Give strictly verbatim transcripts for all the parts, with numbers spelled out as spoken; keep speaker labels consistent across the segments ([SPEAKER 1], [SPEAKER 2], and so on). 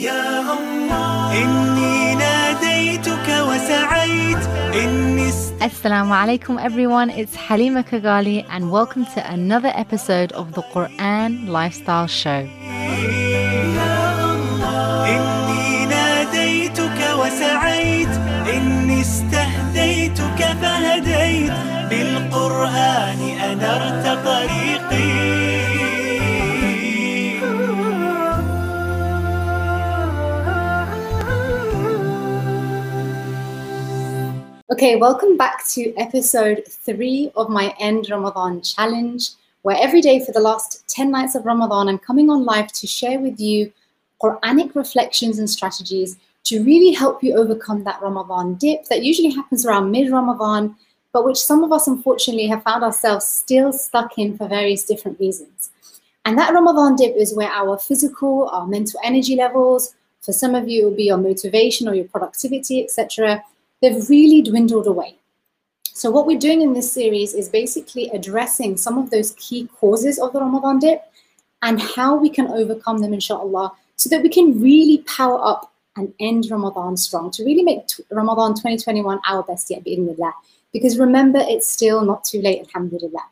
[SPEAKER 1] يا الله إني ناديتك وسعيت إني
[SPEAKER 2] Assalamu alaikum everyone, it's Halima Kagali and welcome to another episode of the Quran Lifestyle Show.
[SPEAKER 1] إني ناديتك وسعيت إني استهديتك فهديت بالقرآن أنرت طريقي.
[SPEAKER 3] Okay, welcome back to episode three of my End Ramadan Challenge, where every day for the last ten nights of Ramadan, I'm coming on live to share with you Quranic reflections and strategies to really help you overcome that Ramadan dip that usually happens around mid-Ramadan, but which some of us unfortunately have found ourselves still stuck in for various different reasons. And that Ramadan dip is where our physical, our mental energy levels, for some of you it will be your motivation or your productivity, et cetera, they've really dwindled away. So what we're doing in this series is basically addressing some of those key causes of the Ramadan dip and how we can overcome them, inshallah, so that we can really power up and end Ramadan strong, to really make Ramadan twenty twenty-one our best yet, bi'idhnillah. Because remember, it's still not too late, alhamdulillah.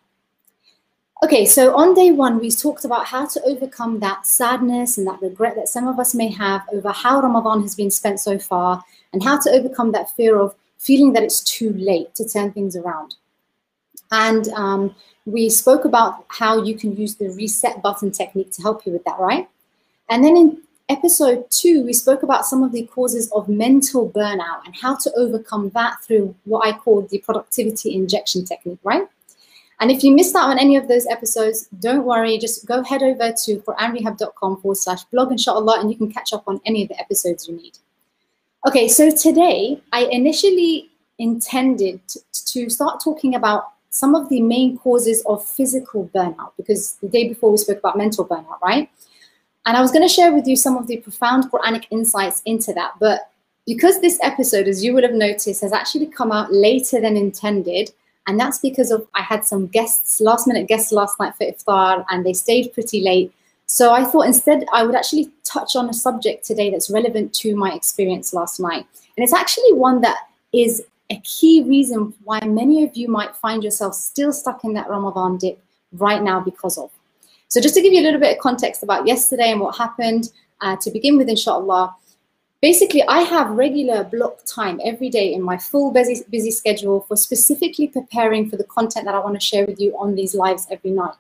[SPEAKER 3] Okay, so on day one, we talked about how to overcome that sadness and that regret that some of us may have over how Ramadan has been spent so far, and how to overcome that fear of feeling that it's too late to turn things around. And um, we spoke about how you can use the reset button technique to help you with that, right? And then in episode two, we spoke about some of the causes of mental burnout and how to overcome that through what I call the productivity injection technique, right? And if you missed out on any of those episodes, don't worry, just go head over to quranrehab.com forward slash blog, inshallah, and you can catch up on any of the episodes you need. Okay, so today I initially intended to, to start talking about some of the main causes of physical burnout, because the day before we spoke about mental burnout, right? And I was going to share with you some of the profound Quranic insights into that. But because this episode, as you would have noticed, has actually come out later than intended, and that's because of I had some guests, last minute guests last night for iftar, and they stayed pretty late. So I thought instead I would actually touch on a subject today that's relevant to my experience last night. And it's actually one that is a key reason why many of you might find yourself still stuck in that Ramadan dip right now because of. So just to give you a little bit of context about yesterday and what happened, uh, to begin with, inshallah, basically I have regular block time every day in my full busy, busy schedule for specifically preparing for the content that I want to share with you on these lives every night.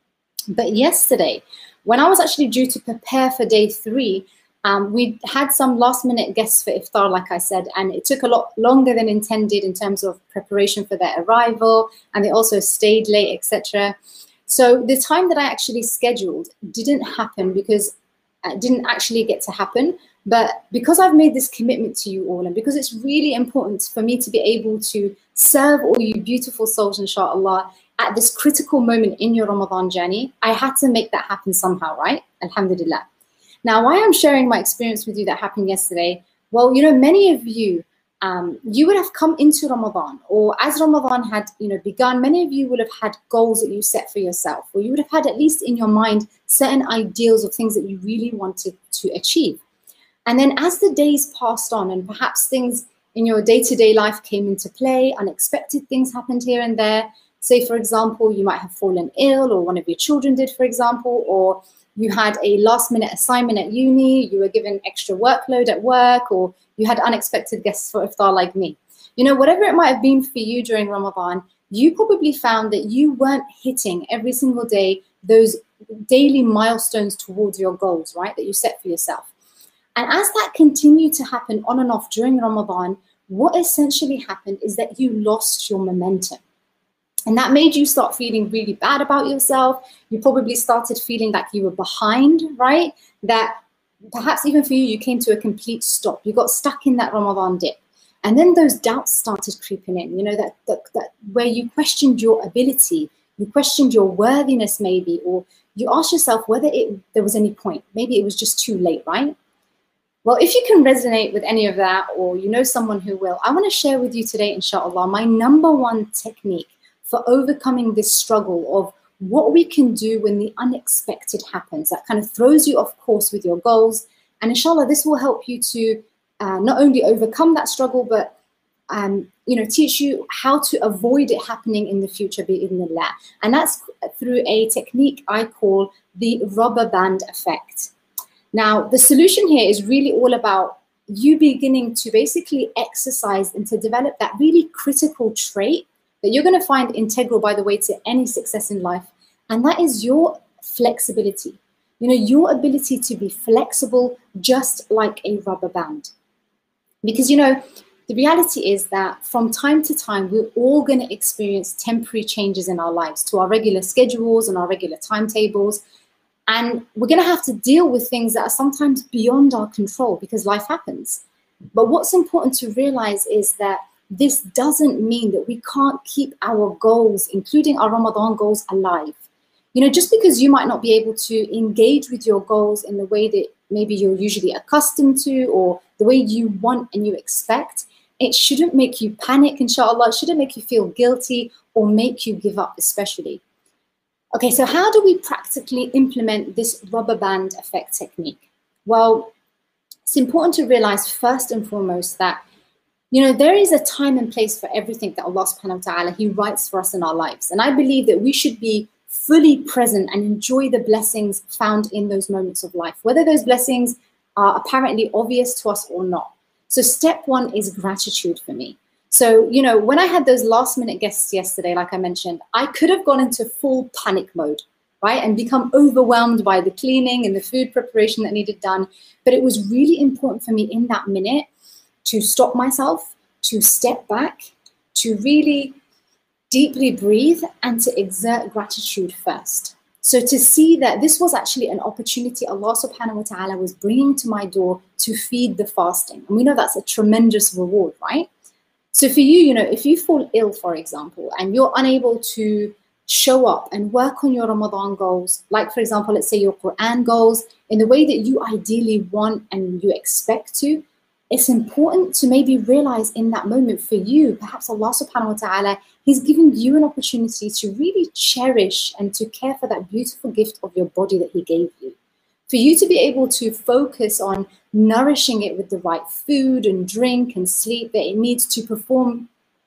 [SPEAKER 3] But yesterday, when I was actually due to prepare for day three, um, we had some last minute guests for iftar, like I said, and it took a lot longer than intended in terms of preparation for their arrival, and they also stayed late, et cetera. So the time that I actually scheduled didn't happen because it didn't actually get to happen. But because I've made this commitment to you all, and because it's really important for me to be able to serve all you beautiful souls, inshallah, at this critical moment in your Ramadan journey, I had to make that happen somehow, right? Alhamdulillah. Now, why I'm sharing my experience with you that happened yesterday, well, you know, many of you, um, you would have come into Ramadan, or as Ramadan had, you know, begun, many of you would have had goals that you set for yourself, or you would have had at least in your mind certain ideals of things that you really wanted to achieve. And then as the days passed on, and perhaps things in your day-to-day life came into play, unexpected things happened here and there. Say, for example, you might have fallen ill, or one of your children did, for example, or you had a last-minute assignment at uni, you were given extra workload at work, or you had unexpected guests for iftar like me. You know, whatever it might have been for you during Ramadan, you probably found that you weren't hitting every single day those daily milestones towards your goals, right, that you set for yourself. And as that continued to happen on and off during Ramadan, what essentially happened is that you lost your momentum. And that made you start feeling really bad about yourself. You probably started feeling like you were behind, right? That perhaps even for you, you came to a complete stop. You got stuck in that Ramadan dip. And then those doubts started creeping in, you know, that, that, that where you questioned your ability, you questioned your worthiness maybe, or you asked yourself whether it, there was any point. Maybe it was just too late, right? Well, if you can resonate with any of that, or you know someone who will, I want to share with you today, inshallah, my number one technique for overcoming this struggle of what we can do when the unexpected happens, that kind of throws you off course with your goals, And inshallah, this will help you to uh, not only overcome that struggle, but um, you know, teach you how to avoid it happening in the future, bi'idhnillah. And that's through a technique I call the rubber band effect. Now, the solution here is really all about you beginning to basically exercise and to develop that really critical trait that you're going to find integral, by the way, to any success in life. And that is your flexibility. You know, your ability to be flexible, just like a rubber band. Because, you know, the reality is that from time to time, we're all going to experience temporary changes in our lives to our regular schedules and our regular timetables. And we're going to have to deal with things that are sometimes beyond our control because life happens. But what's important to realize is that this doesn't mean that we can't keep our goals, including our Ramadan goals, alive. You know, just because you might not be able to engage with your goals in the way that maybe you're usually accustomed to or the way you want and you expect, it shouldn't make you panic, inshallah. It shouldn't make you feel guilty or make you give up, especially. Okay, so how do we practically implement this rubber band effect technique? Well, it's important to realize first and foremost that, you know, there is a time and place for everything that Allah subhanahu wa ta'ala, He writes for us in our lives. And I believe that we should be fully present and enjoy the blessings found in those moments of life, whether those blessings are apparently obvious to us or not. So step one is gratitude for me. So, you know, when I had those last minute guests yesterday, like I mentioned, I could have gone into full panic mode, right? And become overwhelmed by the cleaning and the food preparation that needed done. But it was really important for me in that minute to stop myself, to step back, to really deeply breathe and to exert gratitude first. So to see that this was actually an opportunity Allah subhanahu wa ta'ala was bringing to my door to feed the fasting. And we know that's a tremendous reward, right? So for you, you know, if you fall ill, for example, and you're unable to show up and work on your Ramadan goals, like, for example, let's say your Quran goals, in the way that you ideally want and you expect to, it's important to maybe realize in that moment for you, perhaps Allah subhanahu wa ta'ala, He's giving you an opportunity to really cherish and to care for that beautiful gift of your body that He gave you. For you to be able to focus on nourishing it with the right food and drink and sleep that it needs to perform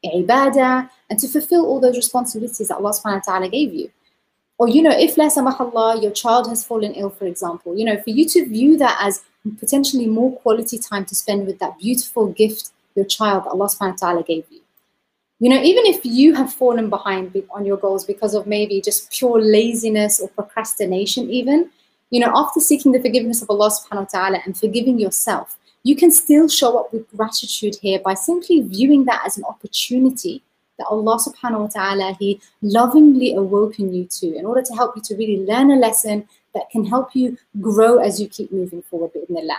[SPEAKER 3] ibadah and to fulfill all those responsibilities that Allah subhanahu wa ta'ala gave you. Or, you know, if la samahallah, your child has fallen ill, for example, you know, for you to view that as potentially more quality time to spend with that beautiful gift, your child, that Allah subhanahu wa ta'ala gave you. You know, even if you have fallen behind on your goals because of maybe just pure laziness or procrastination even, you know, after seeking the forgiveness of Allah subhanahu wa ta'ala and forgiving yourself, you can still show up with gratitude here by simply viewing that as an opportunity that Allah subhanahu wa ta'ala, He lovingly awoken you to in order to help you to really learn a lesson that can help you grow as you keep moving forward, bi'idhnillah.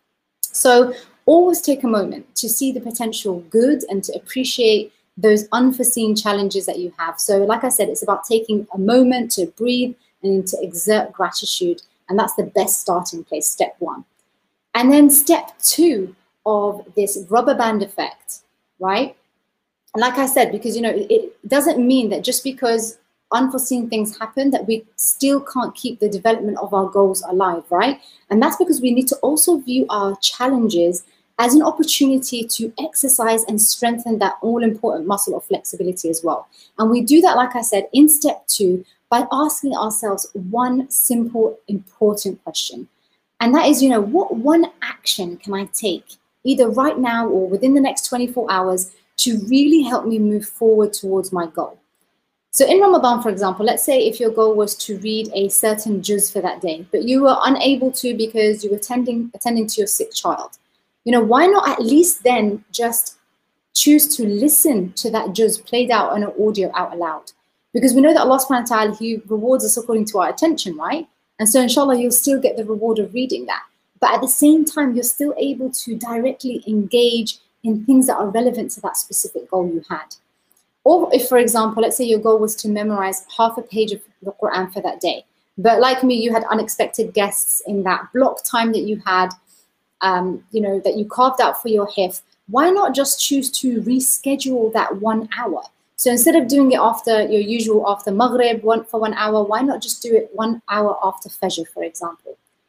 [SPEAKER 3] So always take a moment to see the potential good and to appreciate those unforeseen challenges that you have. So like I said, it's about taking a moment to breathe and to exert gratitude. And that's the best starting place, step one. And then step two of this rubber band effect, right? And like I said, because, you know, it, it doesn't mean that just because unforeseen things happen that we still can't keep the development of our goals alive, right? And that's because we need to also view our challenges as an opportunity to exercise and strengthen that all-important muscle of flexibility as well. And we do that, like I said, in step two by asking ourselves one simple, important question. And that is, you know, what one action can I take either right now or within the next twenty-four hours to really help me move forward towards my goal? So in Ramadan, for example, let's say if your goal was to read a certain juz for that day, but you were unable to because you were attending, attending to your sick child. You know, why not at least then just choose to listen to that juz played out on an audio out loud? Because we know that Allah subhanahu wa ta'ala, He rewards us according to our attention, right? And so inshallah, you'll still get the reward of reading that. But at the same time, you're still able to directly engage in things that are relevant to that specific goal you had. Or if, for example, let's say your goal was to memorize half a page of the Quran for that day. But like me, you had unexpected guests in that block time that you had, um, you know, that you carved out for your hifz. Why not just choose to reschedule that one hour? So instead of doing it after your usual after Maghrib one, for one hour, why not just do it one hour after Fajr, for example?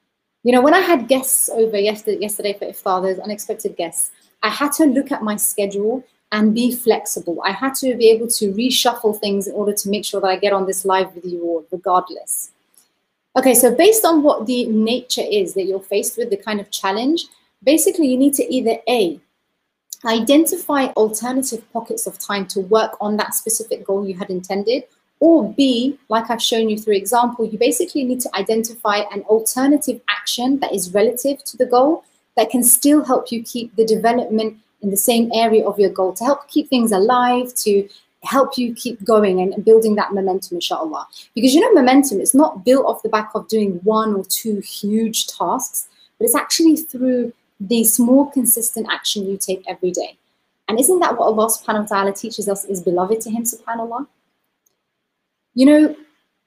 [SPEAKER 3] You know, when I had guests over yesterday, yesterday for iftar, those unexpected guests, I had to look at my schedule and be flexible. I had to be able to reshuffle things in order to make sure that I get on this live with you all, regardless. Okay, so based on what the nature is that you're faced with, the kind of challenge, basically you need to either A, identify alternative pockets of time to work on that specific goal you had intended, or B, like I've shown you through example, you basically need to identify an alternative action that is relative to the goal that can still help you keep the development in the same area of your goal, to help keep things alive, to help you keep going and building that momentum, inshallah. Because you know, momentum is not built off the back of doing one or two huge tasks, but it's actually through the small, consistent action you take every day. And isn't that what Allah subhanahu wa ta'ala teaches us is beloved to him, subhanAllah? You know,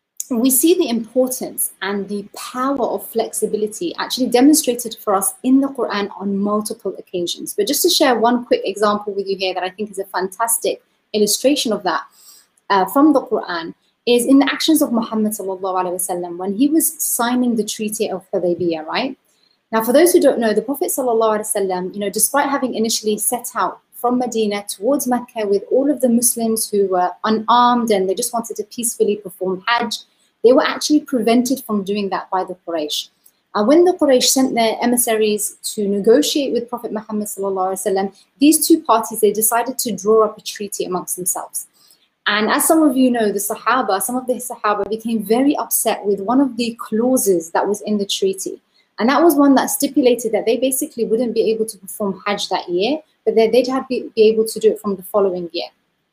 [SPEAKER 3] we see the importance and the power of flexibility actually demonstrated for us in the Quran on multiple occasions. But just to share one quick example with you here that I think is a fantastic illustration of that uh, from the Quran is in the actions of Muhammad sallallahu alaihi wasallam when he was signing the Treaty of Hudaybiyah, right? Now, for those who don't know, the Prophet sallallahu alaihi wasallam, you know, despite having initially set out from Medina towards Mecca with all of the Muslims who were unarmed and they just wanted to peacefully perform Hajj, they were actually prevented from doing that by the Quraysh. And when the Quraysh sent their emissaries to negotiate with Prophet Muhammad sallallahu alaihi wasallam, these two parties, they decided to draw up a treaty amongst themselves. And as some of you know, the Sahaba, some of the Sahaba became very upset with one of the clauses that was in the treaty. And that was one that stipulated that they basically wouldn't be able to perform Hajj that year, but that they'd have to be able to do it from the following year.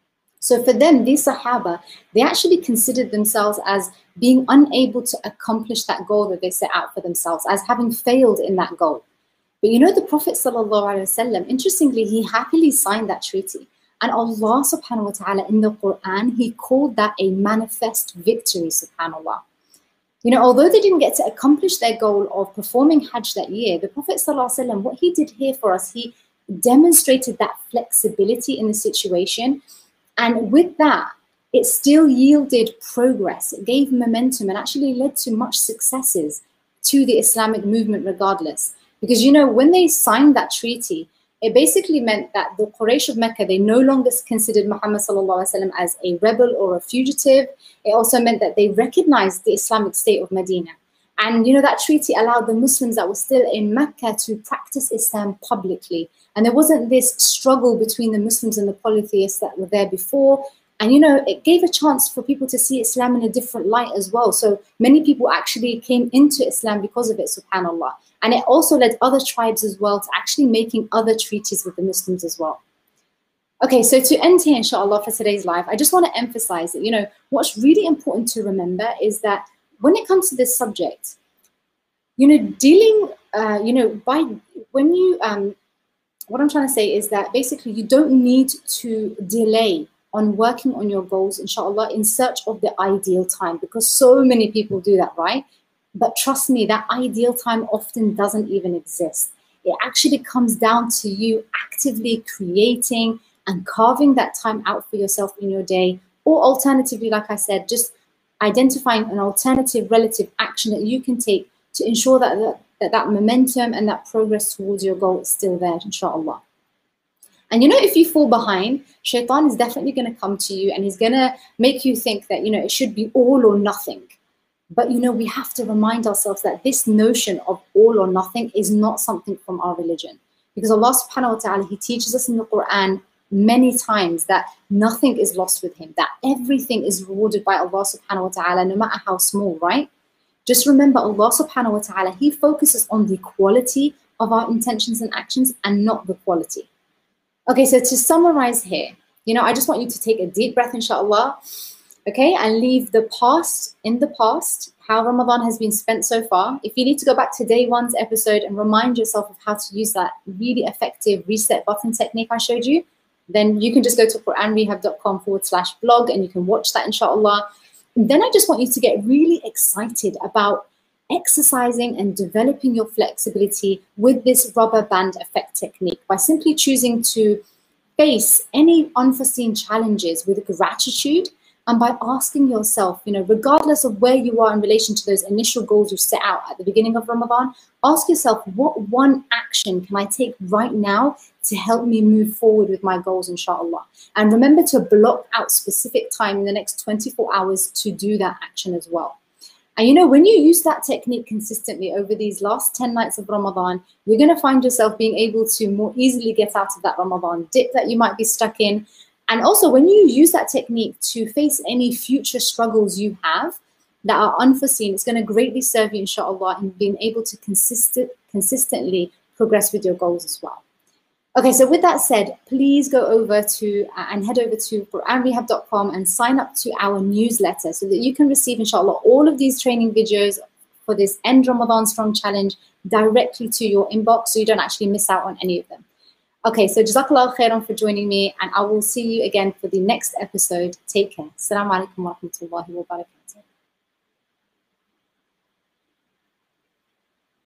[SPEAKER 3] So for them, these Sahaba, they actually considered themselves as being unable to accomplish that goal that they set out for themselves, as having failed in that goal. But you know, the Prophet sallallahu alaihi wasallam, interestingly, he happily signed that treaty. And Allah subhanahu wa ta'ala in the Quran, he called that a manifest victory, subhanAllah. You know, although they didn't get to accomplish their goal of performing Hajj that year, the Prophet sallallahu alaihi wasallam, what he did here for us, he demonstrated that flexibility in the situation. And with that, it still yielded progress. It gave momentum and actually led to much successes to the Islamic movement regardless. Because, you know, when they signed that treaty, it basically meant that the Quraysh of Mecca, they no longer considered Muhammad sallallahu alaihi wasallam as a rebel or a fugitive. It also meant that they recognized the Islamic state of Medina. And, you know, that treaty allowed the Muslims that were still in Mecca to practice Islam publicly. And there wasn't this struggle between the Muslims and the polytheists that were there before. And, you know, it gave a chance for people to see Islam in a different light as well. So many people actually came into Islam because of it, subhanAllah. And it also led other tribes as well to actually making other treaties with the Muslims as well. Okay, so to end here, inshallah, for today's live, I just want to emphasize that, you know, what's really important to remember is that when it comes to this subject, you know, dealing, uh, you know, by when you, um, what I'm trying to say is that basically you don't need to delay on working on your goals, inshallah, in search of the ideal time, because so many people do that, right? But trust me, that ideal time often doesn't even exist. It actually comes down to you actively creating and carving that time out for yourself in your day, or alternatively, like I said, just identifying an alternative relative action that you can take to ensure that that, that, that momentum and that progress towards your goal is still there, inshallah. And you know, if you fall behind, Shaitan is definitely going to come to you and he's going to make you think that, you know, it should be all or nothing. But, you know, we have to remind ourselves that this notion of all or nothing is not something from our religion. Because Allah subhanahu wa ta'ala, he teaches us in the Quran many times that nothing is lost with him, that everything is rewarded by Allah subhanahu wa ta'ala, no matter how small, right? Just remember, Allah subhanahu wa ta'ala, he focuses on the quality of our intentions and actions and not the quality. Okay, so to summarize here, you know, I just want you to take a deep breath, inshallah, okay, and leave the past in the past, how Ramadan has been spent so far. If you need to go back to day one's episode and remind yourself of how to use that really effective reset button technique I showed you, then you can just go to quranrehab.com forward slash blog and you can watch that, inshallah. And then I just want you to get really excited about exercising and developing your flexibility with this rubber band effect technique by simply choosing to face any unforeseen challenges with gratitude And by asking yourself, you know, regardless of where you are in relation to those initial goals you set out at the beginning of Ramadan, ask yourself, what one action can I take right now to help me move forward with my goals, inshallah? And remember to block out specific time in the next twenty-four hours to do that action as well. And you know, when you use that technique consistently over these last ten nights of Ramadan, you're going to find yourself being able to more easily get out of that Ramadan dip that you might be stuck in. And also, when you use that technique to face any future struggles you have that are unforeseen, it's going to greatly serve you, inshallah, in being able to consistent, consistently progress with your goals as well. Okay, so with that said, please go over to uh, and head over to Quran Rehab dot com and sign up to our newsletter so that you can receive, inshallah, all of these training videos for this End Ramadan Strong Challenge directly to your inbox so you don't actually miss out on any of them. Okay, so Jazakallah khairan for joining me, and I will see you again for the next episode. Take care. Assalamu alaikum wa rahmatullahi wa barakatuh.